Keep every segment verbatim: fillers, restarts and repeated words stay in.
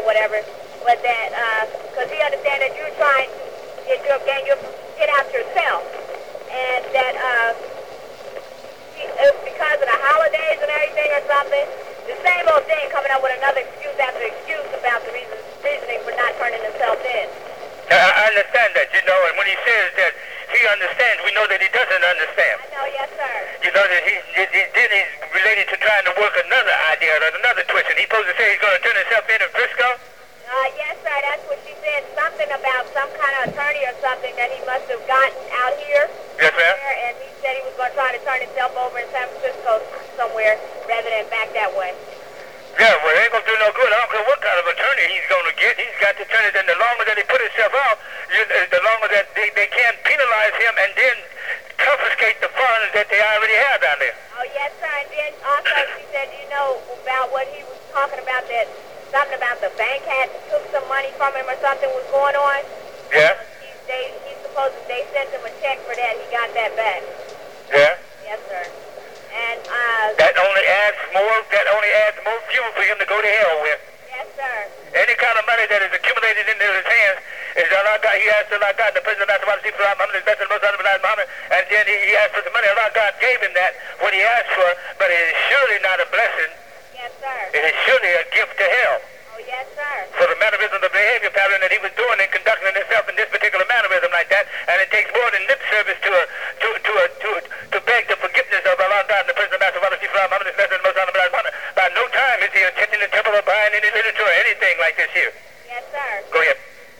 whatever, but that, because he understands that you're trying to get your gain your get out yourself, and that uh, he, it's because of the holidays and everything or something. The same old thing, coming up with another excuse after excuse about the reason, reasoning for not turning himself in. I, I understand that, you know, and when he says that he understands, we know that he doesn't understand. I know, yes, sir. You know that he, he, he then he's related to trying to work another idea or another twist, and he's supposed to say he's going to turn himself in in Frisco? Uh, yes, sir, that's what she said. Something about some kind of attorney or something that he must have gotten out here. Yes, ma'am. And he said he was going to try to turn himself over in San Francisco somewhere rather than back that way. Yeah, well, it ain't going to do no good. I don't care what kind of attorney he's going to get. He's got to turn it in. The longer that he put himself out, you, the longer that they, they can't penalize him and then confiscate the funds that they already have down there. Oh, yes, sir. And then also she said, you know, about what he was talking about, that something about the bank had took some money from him or something was going on. Yeah? He, they, he's supposed to, they sent him a check for that. He got that back. Yeah? Yes, sir. And, uh... That only adds more, that only adds more fuel for him to go to hell with. Yes, sir. Any kind of money that is accumulated into his hands is Allah God. He asked Allah God, the President of the United States, Muhammad is best and most honorable Muhammad, and then he, he asked for the money. Allah God gave him that, what he asked for, but it is surely not a blessing. Yes, sir. It is surely a gift to hell. Oh, yes, sir. For the mannerism, the behavior pattern that he was doing and conducting himself in this particular mannerism like that, and it takes more than lip service to a, to to a, to to beg the forgiveness of Allah God and the President of the United States, Muhammad is best and most honorable Muhammad. By no time is he attending the temple or buying any literature or anything like this here. Yes, sir. Go ahead.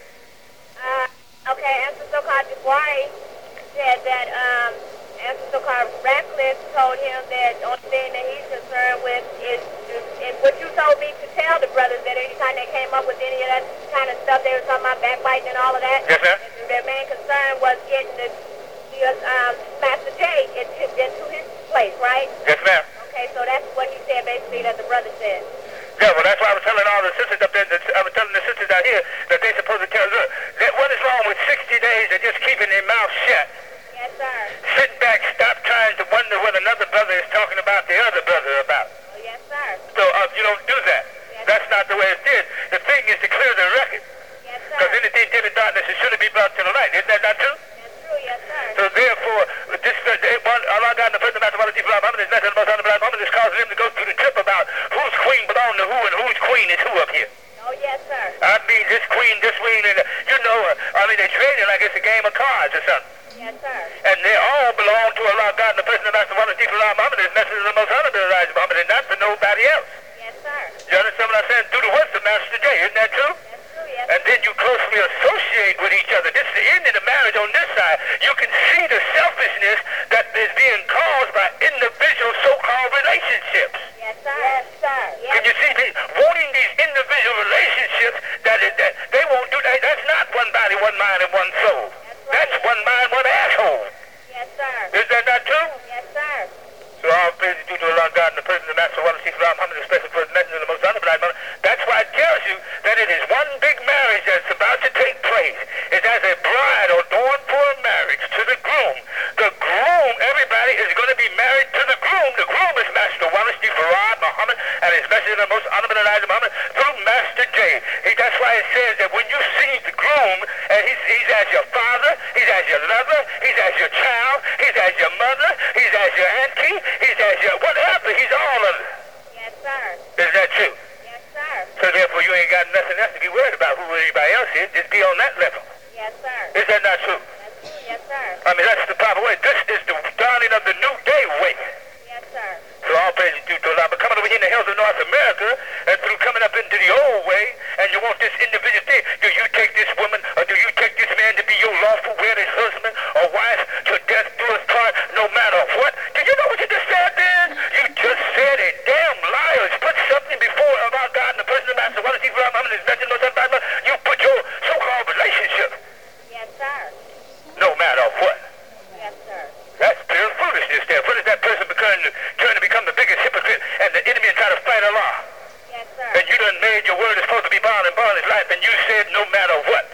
Uh, okay, Answer So-called Jabari said that, um, Answer So-called Radcliffe told him that the only thing that he's concerned with is, is what you told me to tell the brothers, that anytime they came up with any of that kind of stuff, they were talking about backbiting and all of that. Yes, ma'am. Their main concern was getting the, the um, Master J into, into his place, right? Yes, ma'am. Okay, so that's what he said basically that the brother said. Yeah, well, that's why I was telling all the sisters up there, that I was telling the sisters out here that they're supposed to tell, look, that what is wrong with sixty days of just keeping their mouth shut? Yes, sir. Sit back, stop trying to wonder what another brother is talking about the other brother about. Oh, yes, sir. So uh, you don't do that. Yes, That's not the way it is. The thing is to clear the record. Yes, sir. Because anything dim in darkness, it shouldn't be brought to the light. Isn't that not true? That's true, yes, sir. So therefore, this uh, one, Allah God and the President of the United States, Muhammad is better than most honorable Muhammad is causing him to go through the trip about whose queen belonged to who and whose queen is who up here. Oh, yes, sir. I mean, this queen, this queen, and uh, you know, uh, I mean, they trade it like it's a game of cards or something. Yes, sir. And they all belong to Allah God and the President of the United States, Muhammad is message of the most honorable Elijah Muhammad and not for nobody else. Yes, sir. You understand what I'm saying? Do the works of Master J, isn't that true? That's true, yes, And then you closely associate with each other. This is the end of the marriage on this side. You can see the selfishness that is being caused by individual so-called relationships. Yes, sir. Yes, sir. Yes. Can you see the, wanting these individual relationships that, is, that they won't do that? That's not one body, one mind, and one soul. That's right. That's one mind, one asshole. Yes, sir. Is that not true? Yes, sir. So all praise is due to Allah God and the President of the Master of Muhammad, especially for his messenger, the most honorable Muhammad. That's why it tells you that it is one big marriage that's about to take place. It's as a bride adorned for a marriage to the groom. The groom, everybody is going to be married to the groom. The groom is Master Wallace D. Farad Muhammad and his messenger, the most honorable Elijah Muhammad, through Master J. He, that's why it says that when you see the groom, and he's, he's as your father, he's as your lover, he's as your child, he's as your mother, he's as your auntie, he's as your whatever, he's all of it. Yes, sir. Is that true? Yes, sir. So therefore you ain't got nothing else to be worried about who anybody else is. Just be on that level. Yes, sir. Is that not true? That's true, yes, sir. I mean, that's the proper way. This is the dawning of the new day way. Yes, sir. So all praise is due to Allah. But coming over here in the hills of North America, and through coming up into the old way, and you want this individual thing, do you take this woman, or do you take this man to be your lawful wedded husband or wife to death do us part, no matter what? Did you know what you just said then? You just said a damn liar. Put something before about God and the person of Master Wallace D. Muhammad is mentioned no sometimes. You put your so-called relationship. Yes, sir. No matter what. Yes, sir. That's pure foolishness there. What is that person becoming, trying to become the biggest hypocrite and the enemy and try to fight Allah? Yes, sir. And you done made your word is supposed to be bond and bond is life, and you said no matter what.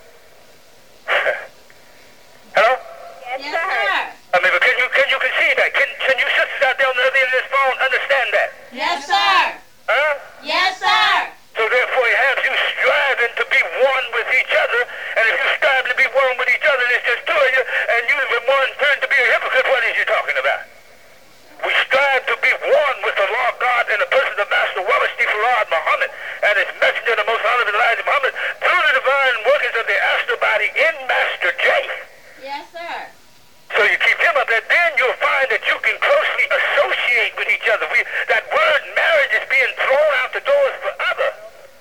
Hello? Yes, Yes, sir. sir. I mean, but can you can you concede that? Can can you sisters out there on the other end of this phone understand that? Yes, sir. Huh? Yes, sir. So therefore, it has you of the Most Honorable Elijah Muhammad through the divine workings of the astral body in Master J. Yes, sir. So you keep him up there, then you'll find that you can closely associate with each other. We, that word marriage is being thrown out the doors forever.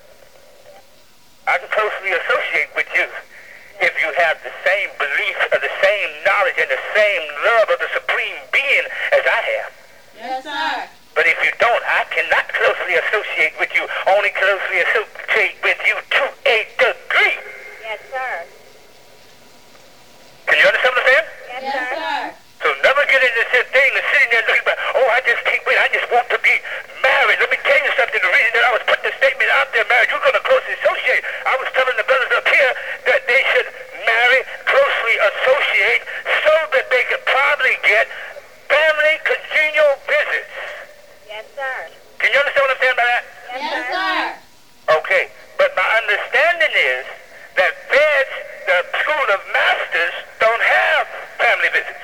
I can closely associate with you if you have the same belief or the same knowledge and the same love of the Supreme Being as I have. Yes, sir. But if you don't, I cannot closely associate with you, only closely associate with you to a degree. Yes, sir. Can you understand what I'm saying? Yes, Yes, sir. sir. So never get into this thing of sitting there looking back, oh, I just can't wait, I just want to be married. Let me tell you something, the reason that I was putting the statement out there, marriage, you're going to closely associate. I was telling the brothers up here that they should marry, closely associate, so that they could probably get family congenial visits. Yes, sir. Can you understand what I'm saying by that? Yes, sir. Okay, but my understanding is that feds, the School of Masters, don't have family visits.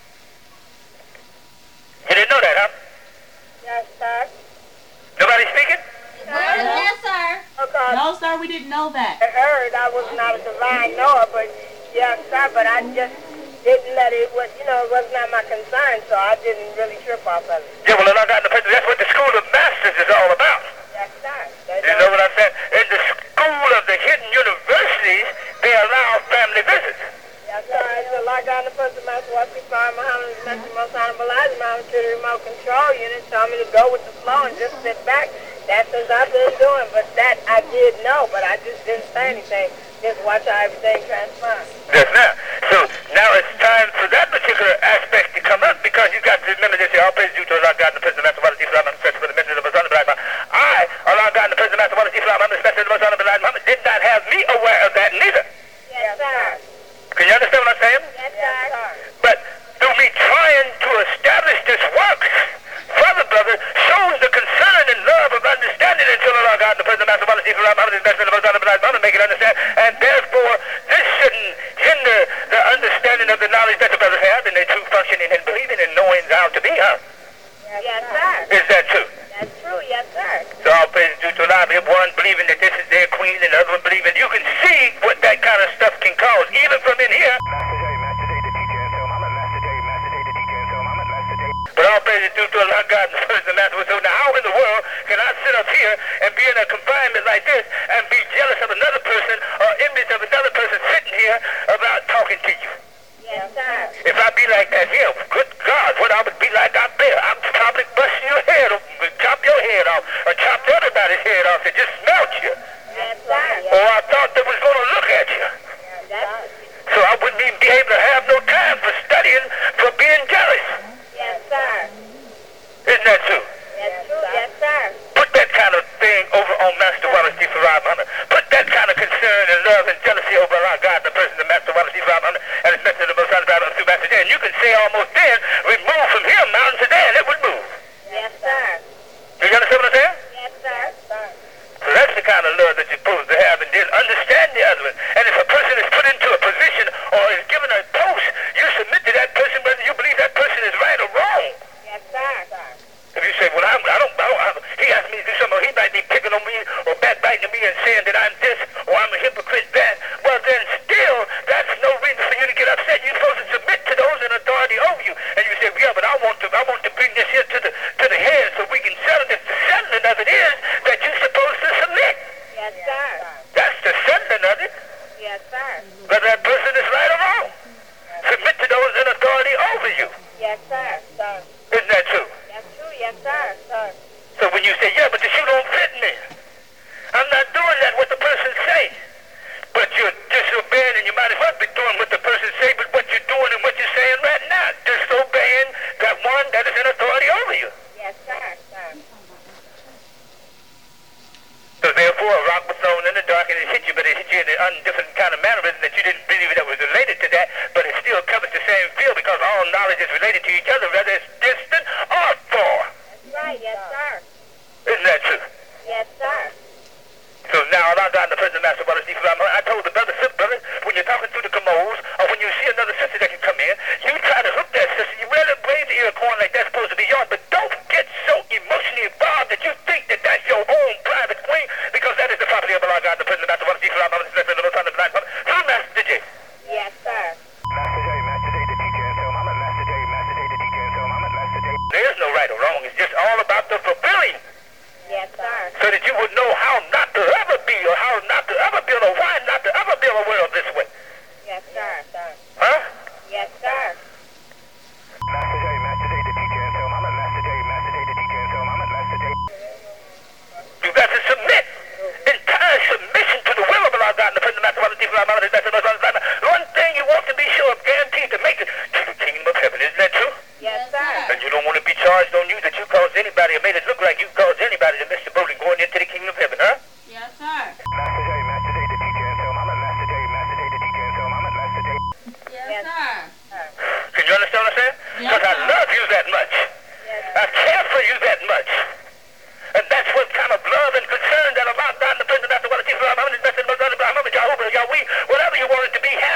You didn't know that, huh? Yes, sir. Nobody speaking? Yes, sir. Okay. No, sir, we didn't know that. I heard I was not a divine knower, but yes, sir, but I just didn't let it, was, you know, it was not my concern, so I didn't really trip off of it. Yeah, well, I got in the picture. That's what the School of Masters is all about. Yes, sir. They You know what I'm saying? In the school of the hidden universities, they allow family visits. Yes, sir. It's a lot down the person, Master Wasi Fire Muhammad, Master Most Honorable Elijah Muhammad to the remote control unit, told me to go with the flow and just sit back. That's what I've been doing, but that I did know, but I just didn't say anything. Just watch how everything transpires. Yes, now. So now it's time for that particular aspect to come up, because you got to remember this here. All praise due to Allah God and the President Master Wasi Fire Muhammad, for the mention of the Most Honorable Elijah Muhammad. I, Allah God and the President Master Wasi Fire Muhammad, especially the Most Honorable Elijah Muhammad, did not have me aware of that neither. Yes, sir. Can you understand what I'm saying? Yes, sir. But through me trying to establish this work, Father, brother, shows the concern and love of understanding until Allah God and the President Master Wasi Fire Muhammad, especially the Most Honorable Elijah Muhammad, make it understand. And therefore, this shouldn't hinder the understanding of the knowledge that the brothers have and their true functioning and believing and knowing how to be, huh? Yes, sir. Is that true? That's true. Yes, sir. So all praise due to Allah, one believing that this is their queen and the other one believing. You can see what that kind of stuff can cause, even from in here. But all praise is due to Allah, God, and the Son, and Master. So now how in the world can I sit up here and be in a confinement like this and be jealous of another person or envious of another person sitting here about talking to you? Yes, sir. If I be like that here, good God, what I would be like out there, I'm probably busting your head off, chop your head off, or chop everybody's head off and just melt you. Yes, sir. Or I thought they was going to look at you. That's, So I wouldn't even be able to have no time for studying, for being jealous. yes, sir. Isn't that true? That's true. Yes, sir. Put that kind of thing over on Master Wallace D. Farad Muhammad. Put that kind of concern and love and jealousy over our God, the person of Master Wallace D. Farad Muhammad, and his message of the Most High God through Master J. And you can say almost then, remove from him mountains today, and it would move. Yes, sir. Do you understand what I'm saying? Yes, sir. So that's the kind of love that you're supposed to have, and then understand the other one. And if a person is put into a position or is given a post, you submit to that person whether you believe that person is right or wrong. Yes, sir. If you say, well, I'm, I don't, I don't, I don't, he asked me to do something, or he might be picking on me or backbiting me and saying that I'm this or I'm a hypocrite that, well, then still, that's no reason for you to get upset. You're supposed to submit to those in authority over you. And you say, yeah, but I want to, I want to bring this here to the, to the head so we can settle this. The settling of it is that you're supposed to submit. Yes, sir. That's the settling of it. Yes, sir. Whether that person is right or wrong. Submit to those in authority over you. Yes, sir. Sir. Isn't that true? That's true. Yes, sir. Sir. So when you say, yeah, but the shoe don't fit me, I'm not doing that what the person say. But you're disobeying, and you might as well be doing what the person say, but what you're doing and what you're saying right now, disobeying that one that is in authority over you. Yes, sir. Sir. So therefore, a rock was thrown in the dark and it hit you, but it hit you in a different kind of mannerism that you didn't believe that was related to that, but it still covers the same field because all knowledge is related to each other, whether it's distant or far. That's right. Yes, sir. Isn't that true? Yes, sir. So now, Allah God, the President Master Wallace D. Farad Muhammad, I told the brother, sister, brother, when you're talking through the commodes, or when you see another sister that can come in, you try to hook that sister. You really wave the ear corn like that's supposed to be yours, but don't get so emotionally involved that you think that that's your own private queen, because that is the property of Allah. Lord God, the President, Master, one of Jesus, Muhammad, the Blessed, the Most Honorable, the Blessed, through Master J. Yes, sir. Master J, Master J, the teacher, and so Muhammad, Master J, Master J, the teacher, and so Muhammad, Master J. There is no right or wrong. It's just all about the fulfilling. Yes, sir. So that you would know how not to ever be, or how not to ever build, or why not to ever build a world this way. Yes, sir. Huh? Yes, sir. Master J, Master J, the teacher, and so Muhammad, Master J, Master J, the teacher, and so Muhammad, Master J. You got to submit, entire submission to the will of Allah God, and the President, Master, one of Jesus, Muhammad, the Blessed, the Most Honorable, the Blessed. One thing you want to be sure of, guaranteed to make it to the kingdom of heaven. Isn't that true? Yes, sir. And you don't want to be charged on you that you caused anybody, or made it look like you caused anybody to miss the boat and going into the kingdom of heaven, huh? Yes, sir. Master J, Master J, the teacher, and so Muhammad, Master J, Master J, the teacher, and so Muhammad, Master J. Yes, Yes. sir. Can you understand what I'm saying? Yes, Because I sir. love you that much. Yes, I care for you that much. And that's what kind of love and concern that Allah, God, the President, Master, one of Jesus, Muhammad, the Blessed, the Most Honorable, Muhammad, Jehovah, Yahweh, whatever you want it to be,